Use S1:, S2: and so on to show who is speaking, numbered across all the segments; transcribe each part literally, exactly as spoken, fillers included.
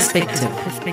S1: Perspective.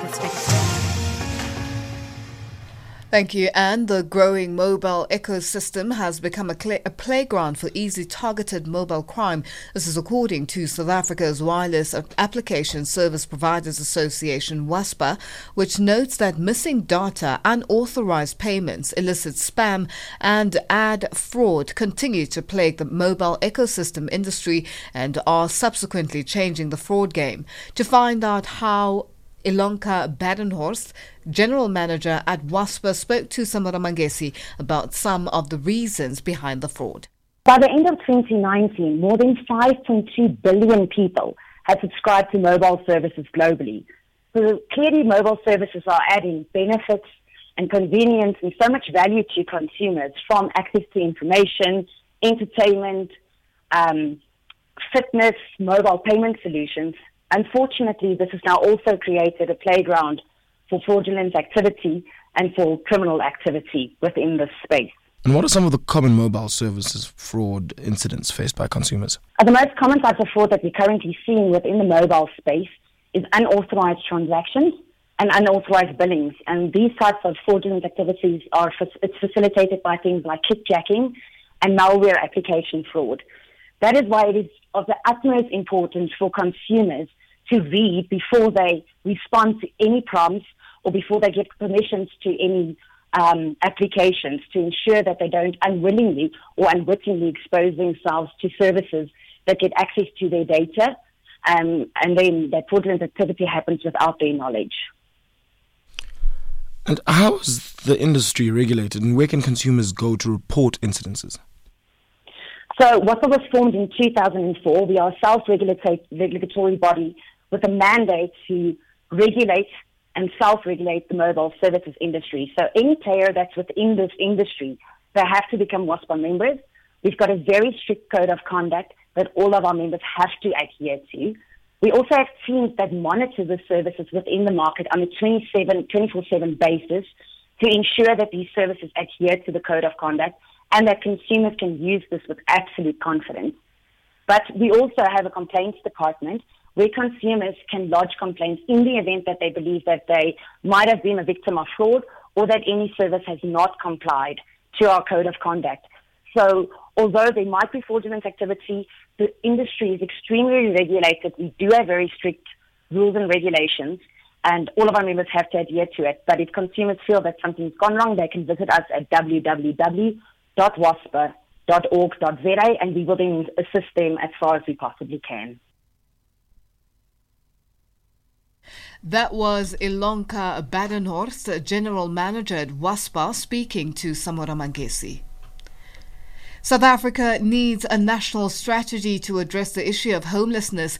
S2: Thank you. And the growing mobile ecosystem has become a, cl- a playground for easy targeted mobile crime. This is according to South Africa's Wireless Application Service Providers Association, WASPA, which notes that missing data, unauthorized payments, illicit spam and ad fraud continue to plague the mobile ecosystem industry and are subsequently changing the fraud game. To find out how, Ilonka Badenhorst, General Manager at WASPA, spoke to Samora Mangesi about some of the reasons behind the fraud.
S3: By the end of twenty nineteen, more than five point two billion people had subscribed to mobile services globally. So clearly mobile services are adding benefits and convenience and so much value to consumers, from access to information, entertainment, um, fitness, mobile payment solutions. Unfortunately, this has now also created a playground for fraudulent activity and for criminal activity within this space.
S4: And what are some of the common mobile services fraud incidents faced by consumers?
S3: Uh, the most common types of fraud that we're currently seeing within the mobile space is unauthorized transactions and unauthorized billings. And these types of fraudulent activities are it's facilitated by things like kickjacking and malware application fraud. That is why it is of the utmost importance for consumers to read before they respond to any prompts or before they give permissions to any um, applications, to ensure that they don't unwillingly or unwittingly expose themselves to services that get access to their data, um, and then that fraudulent activity happens without their knowledge.
S4: And how is the industry regulated, and where can consumers go to report incidences?
S3: So WASPA was formed in two thousand four. We are a self-regulatory body with a mandate to regulate and self-regulate the mobile services industry. So any player that's within this industry, they have to become WASPA members. We've got a very strict code of conduct that all of our members have to adhere to. We also have teams that monitor the services within the market on a twenty-seven, twenty-four seven basis to ensure that these services adhere to the code of conduct and that consumers can use this with absolute confidence. But we also have a complaints department where consumers can lodge complaints in the event that they believe that they might have been a victim of fraud or that any service has not complied to our code of conduct. So although there might be fraudulent activity, the industry is extremely regulated. We do have very strict rules and regulations, and all of our members have to adhere to it. But if consumers feel that something's gone wrong, they can visit us at w w w dot waspa dot org dot z a, and we will then assist them as far as we possibly can.
S2: That was Ilonka Badenhorst, General Manager at WASPA, speaking to Samora Mangesi. South Africa needs a national strategy to address the issue of homelessness